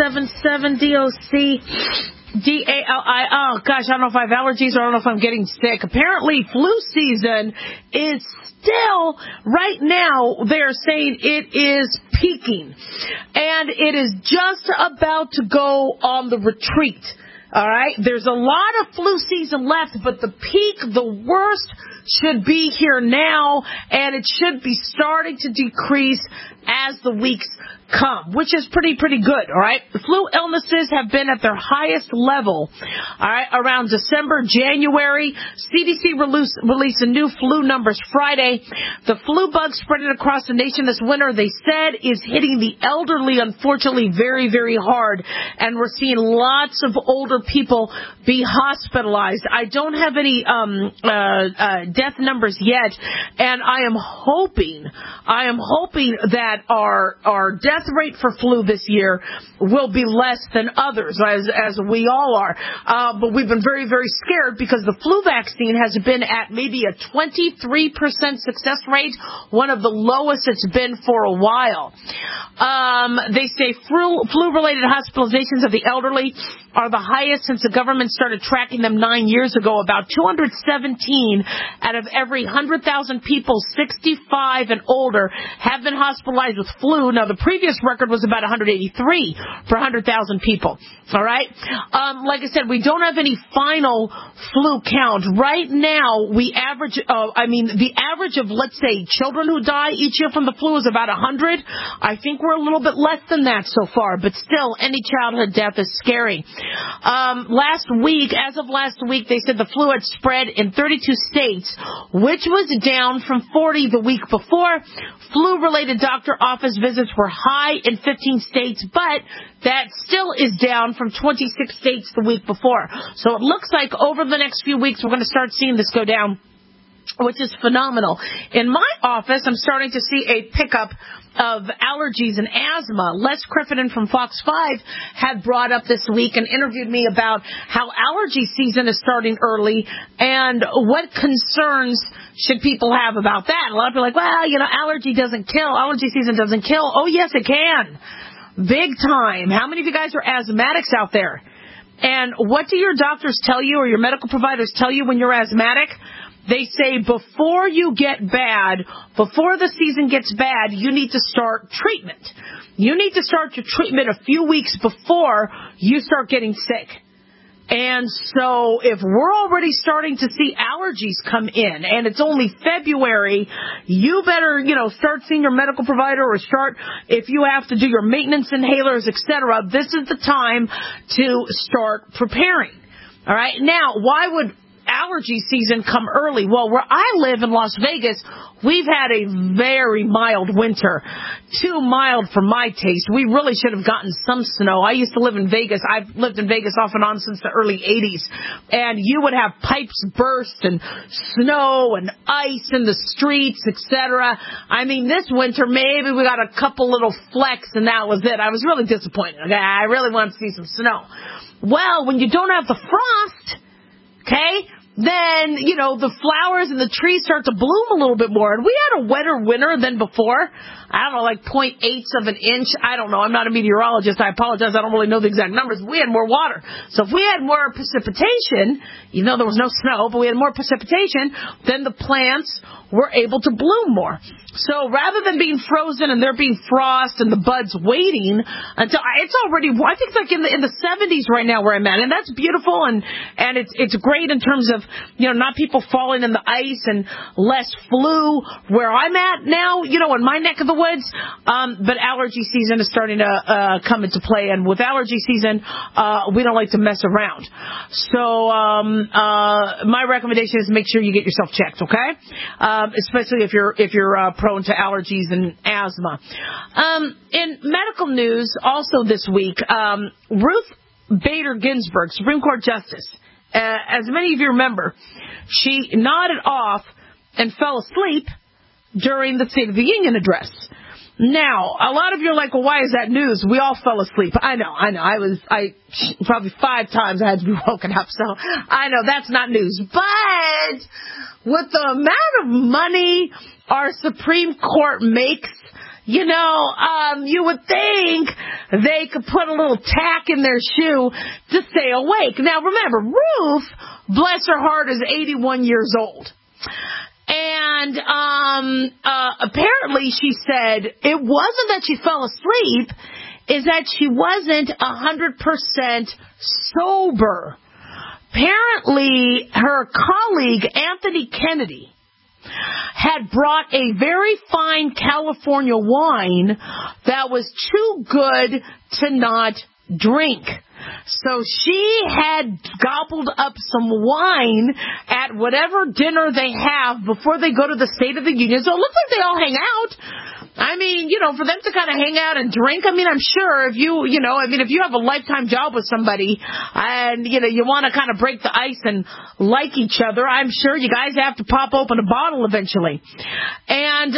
[SPEAKER 4] 1-877-DOC-DALI. Oh, gosh, I don't know if I have allergies or I don't know if I'm getting sick. Apparently, flu season is still, right now, they're saying it is peaking. And it is just about to go on the retreat. All right? There's a lot of flu season left, but the peak, the worst, should be here now, and it should be starting to decrease as the weeks come, which is pretty good, all right? The flu illnesses have been at their highest level, all right, around December, January. CDC released the new flu numbers Friday. The flu bug spreading across the nation this winter, they said, is hitting the elderly, unfortunately, very hard, and we're seeing lots of older people be hospitalized. I don't have any death numbers yet, and I am hoping that our death rate for flu this year will be less than others, as we all are. But we've been very scared because the flu vaccine has been at maybe a 23% success rate, one of the lowest it's been for a while. They say flu-related hospitalizations of the elderly are the highest since the government started tracking them 9 years ago. About 217 out of every 100,000 people 65 and older have been hospitalized with flu. Now, the previous record was about 183 per 100,000 people. All right? Like I said, we don't have any final flu count. Right now, the average of, let's say, children who die each year from the flu is about 100. I think we're a little bit less than that so far, but still, any childhood death is scary. As of last week, they said the flu had spread in 32 states, which was down from 40 the week before. Flu-related doctor office visits were high in 15 states, but that still is down from 26 states the week before. So it looks like over the next few weeks, we're going to start seeing this go down, which is phenomenal. In my office, I'm starting to see a pickup of allergies and asthma. Les Crittenden from Fox 5 had brought up this week and interviewed me about how allergy season is starting early and what concerns should people have about that. A lot of people are like, well, allergy season doesn't kill. Oh, yes, it can. Big time. How many of you guys are asthmatics out there? And what do your doctors tell you or your medical providers tell you when you're asthmatic? They say before you get bad, before the season gets bad, you need to start treatment. You need to start your treatment a few weeks before you start getting sick. And so if we're already starting to see allergies come in and it's only February, you better, start seeing your medical provider or start, if you have to do your maintenance inhalers, etc. This is the time to start preparing. All right. Now, why would allergy season come early? Well, where I live in Las Vegas, we've had a very mild winter. Too mild for my taste. We really should have gotten some snow. I used to live in Vegas. I've lived in Vegas off and on since the early 80s. And you would have pipes burst and snow and ice in the streets, etc. I mean, this winter, maybe we got a couple little flecks and that was it. I was really disappointed. Okay? I really wanted to see some snow. Well, when you don't have the frost, okay, then, the flowers and the trees start to bloom a little bit more. And we had a wetter winter than before. I don't know, like 0.8 of an inch. I don't know. I'm not a meteorologist. I apologize. I don't really know the exact numbers. But we had more water. So if we had more precipitation, even though there was no snow, but we had more precipitation, then the plants were able to bloom more. So rather than being frozen and there being frost and the buds waiting until it's already, I think it's like in the 70s right now where I'm at, and that's beautiful and it's great in terms of not people falling in the ice and less flu where I'm at now, in my neck of the woods. But allergy season is starting to come into play, and with allergy season, we don't like to mess around. So my recommendation is make sure you get yourself checked, okay? Especially if you're prone to allergies and asthma. In medical news, also this week, Ruth Bader Ginsburg, Supreme Court Justice, as many of you remember, she nodded off and fell asleep during the State of the Union address. Now, a lot of you are like, well, why is that news? We all fell asleep. I know. I probably 5 times I had to be woken up, so I know that's not news. But with the amount of money our Supreme Court makes, you would think they could put a little tack in their shoe to stay awake. Now, remember, Ruth, bless her heart, is 81 years old. And apparently she said it wasn't that she fell asleep. is that she wasn't 100% sober. Apparently, her colleague, Anthony Kennedy, had brought a very fine California wine that was too good to not drink. So she had gobbled up some wine at whatever dinner they have before they go to the State of the Union. So it looks like they all hang out. I mean, for them to kind of hang out and drink, I mean, I'm sure if if you have a lifetime job with somebody and, you want to kind of break the ice and like each other, I'm sure you guys have to pop open a bottle eventually. And,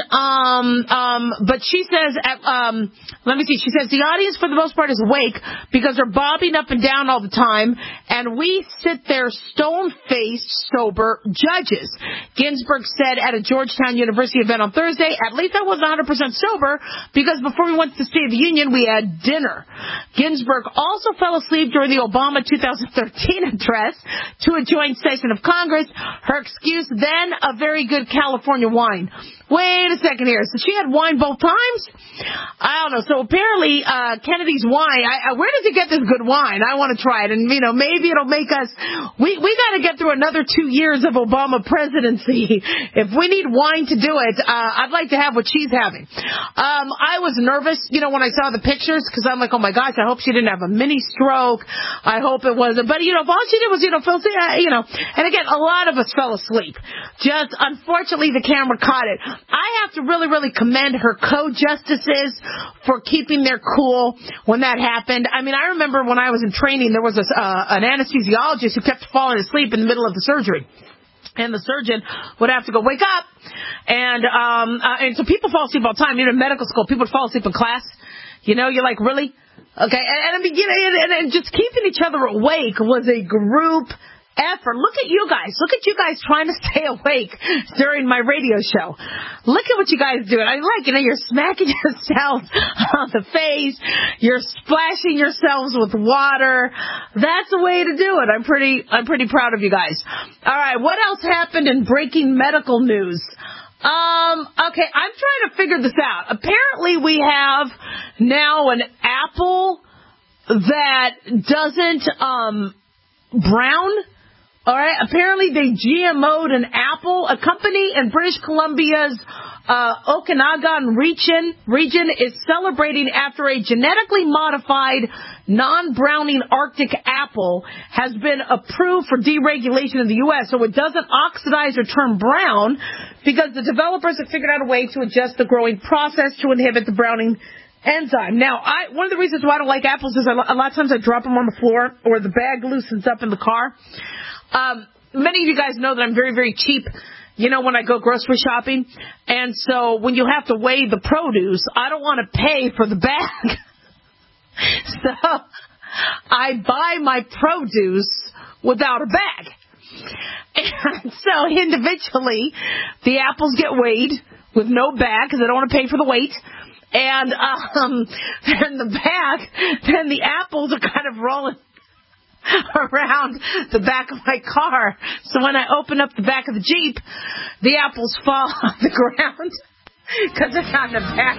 [SPEAKER 4] but she says, she says the audience for the most part is awake because they're bobbing up and down all the time, and we sit there stone-faced, sober judges. Ginsburg said at a Georgetown University event on Thursday, at least I wasn't 100% sober because before we went to the State of the Union, we had dinner. Ginsburg also fell asleep during the Obama 2013 address to a joint session of Congress. Her excuse, then a very good California wine. Wait a second here. So she had wine both times? I don't know. So apparently, Kennedy's wine, where does he get this good wine? I want to try it. And, maybe it'll make us, we got to get through another 2 years of Obama presidency. If we need wine to do it, I'd like to have what she's having. I was nervous, when I saw the pictures, because I'm like, oh my gosh, I hope she didn't have a mini stroke. I hope it wasn't. But, if all she did was, fell asleep, and again, a lot of us fell asleep. Just, unfortunately, the camera caught it. I have to really, really commend her co-justices for keeping their cool when that happened. I mean, I remember when I was in training, there was an anesthesiologist who kept falling asleep in the middle of the surgery. And the surgeon would have to go wake up. And so people fall asleep all the time. Even in medical school, people would fall asleep in class. You're like, really? Okay. And I mean, and just keeping each other awake was a group effort. Look at you guys. Look at you guys trying to stay awake during my radio show. Look at what you guys do. I like, you're smacking yourselves on the face. You're splashing yourselves with water. That's the way to do it. I'm pretty proud of you guys. All right. What else happened in breaking medical news? Okay, I'm trying to figure this out. Apparently we have now an apple that doesn't, brown. All right. Apparently they GMO'd an apple. A company in British Columbia's Okanagan region is celebrating after a genetically modified non-browning Arctic apple has been approved for deregulation in the U.S. so it doesn't oxidize or turn brown because the developers have figured out a way to adjust the growing process to inhibit the browning enzyme. Now, one of the reasons why I don't like apples is a lot of times I drop them on the floor or the bag loosens up in the car. Many of you guys know that I'm very, very cheap, when I go grocery shopping. And so when you have to weigh the produce, I don't want to pay for the bag. So I buy my produce without a bag. And so individually, the apples get weighed with no bag because I don't want to pay for the weight. And then the apples are kind of rolling around the back of my car. So when I open up the back of the Jeep, the apples fall off the ground because they're not in the back.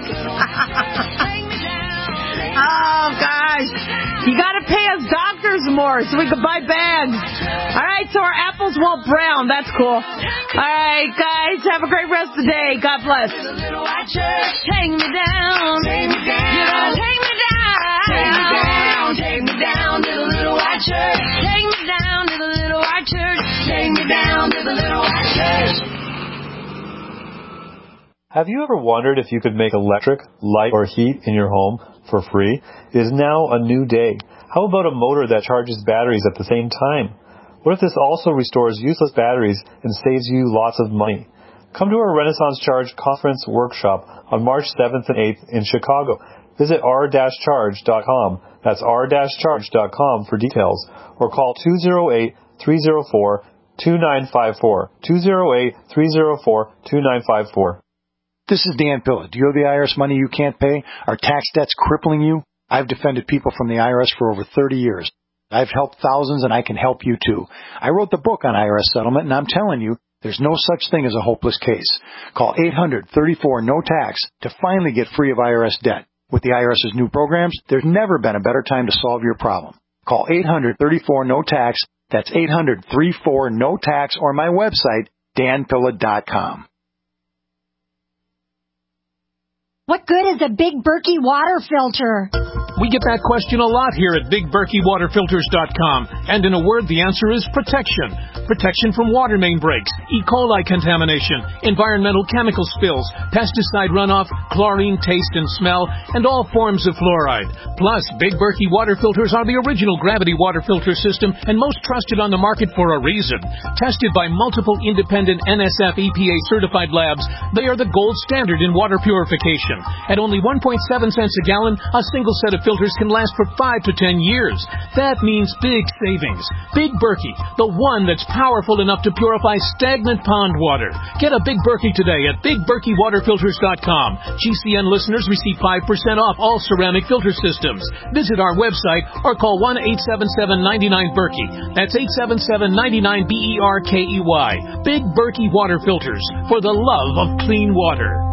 [SPEAKER 4] Oh, gosh. You got to pay us doctors more so we can buy bags. All right, so our apples won't brown. That's cool. All right, guys, have a great rest of the day. God bless. Take me down. Take me down. Take me down. Take me down. Take me down to the little white church. Take me down to the little white church. Take me down to the little white church.
[SPEAKER 16] Have you ever wondered if you could make electric, light, or heat in your home for free? It is now a new day. How about a motor that charges batteries at the same time? What if this also restores useless batteries and saves you lots of money? Come to our Renaissance Charge Conference Workshop on March 7th and 8th in Chicago. Visit r-charge.com. That's r-charge.com for details. Or call 208-304-2954. 208-304-2954.
[SPEAKER 17] This is Dan Pilla. Do you owe the IRS money you can't pay? Are tax debts crippling you? I've defended people from the IRS for over 30 years. I've helped thousands, and I can help you too. I wrote the book on IRS settlement, and I'm telling you, there's no such thing as a hopeless case. Call 800-34-NO-TAX to finally get free of IRS debt. With the IRS's new programs, there's never been a better time to solve your problem. Call 800-34-NO-TAX. That's 800-34-NO-TAX, or my website, danpilla.com.
[SPEAKER 18] What good is a Big Berkey water filter?
[SPEAKER 19] We get that question a lot here at BigBerkeyWaterFilters.com. And in a word, the answer is protection. Protection from water main breaks, E. coli contamination, environmental chemical spills, pesticide runoff, chlorine taste and smell, and all forms of fluoride. Plus, Big Berkey water filters are the original gravity water filter system and most trusted on the market for a reason. Tested by multiple independent NSF EPA certified labs, they are the gold standard in water purification. At only 1.7 cents a gallon, a single set of filters can last for 5 to 10 years. That means big savings. Big Berkey, the one that's powerful enough to purify stagnant pond water. Get a Big Berkey today at BigBerkeyWaterFilters.com. GCN listeners receive 5% off all ceramic filter systems. Visit our website or call 1-877-99-BERKEY. That's 877-99-BERKEY. Big Berkey Water Filters, for the love of clean water.